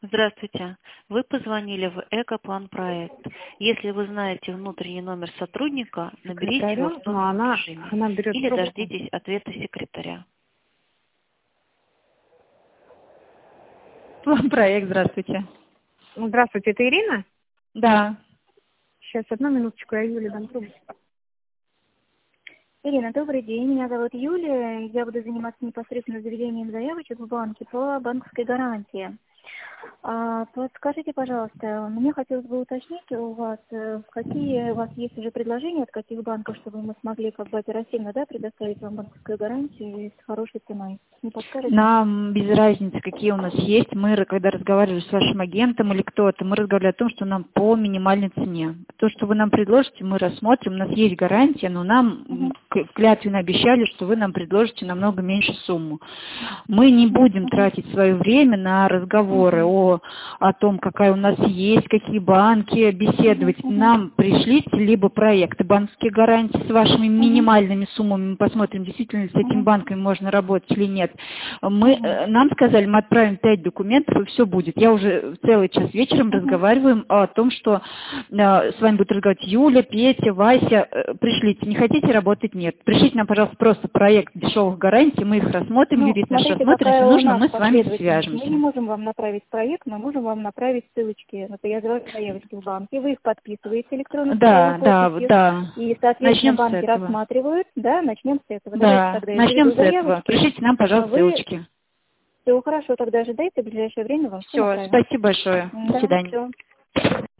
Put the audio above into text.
Здравствуйте. Вы позвонили в Экоплан проект. Если вы знаете внутренний номер сотрудника, наберите его в том режиме или дождитесь ответа секретаря. План проект, здравствуйте. Здравствуйте, это Ирина? Да. Сейчас, одну минуточку, я Юле дам трубку. Ирина, добрый день. Меня зовут Юлия. Я буду заниматься непосредственно заведением заявочек в банке по банковской гарантии. Подскажите, пожалуйста, мне хотелось бы уточнить у вас, какие у вас есть уже предложения от каких банков, чтобы мы смогли оперативно предоставить вам банковскую гарантию с хорошей ценой. Не подскажете? Нам без разницы, какие у нас есть. Мы, когда разговаривали с вашим агентом или кто-то, мы разговаривали о том, что нам по минимальной цене. То, что вы нам предложите, мы рассмотрим. У нас есть гарантия, но нам клятвенно обещали, что вы нам предложите намного меньше сумму. Мы не будем тратить свое время на разговоры о том, какая у нас есть, какие банки, беседовать. Нам пришлите либо проекты банковских гарантий с вашими минимальными суммами, мы посмотрим, действительно ли с этими банками можно работать или нет. Нам сказали, мы отправим 5 документов, и все будет. Я уже целый час вечером разговариваем о том, что с вами будут разговаривать Юля, Петя, Вася. Пришлите. Не хотите работать? Нет. Пришлите нам, пожалуйста, просто проект дешевых гарантий, мы их рассмотрим, юрист наш рассмотрит, если нужно, мы с вами свяжемся. Мы не можем вам направить проект, мы можем вам направить ссылочки на заявочки в банке, вы их подписываете электронно. Да. И, соответственно, банки рассматривают. Да, начнем с этого. Да, начнем с этого. Пришлите нам, пожалуйста, ссылочки. Все, хорошо, тогда ожидайте в ближайшее время вам. Все, спасибо большое. До свидания. Все.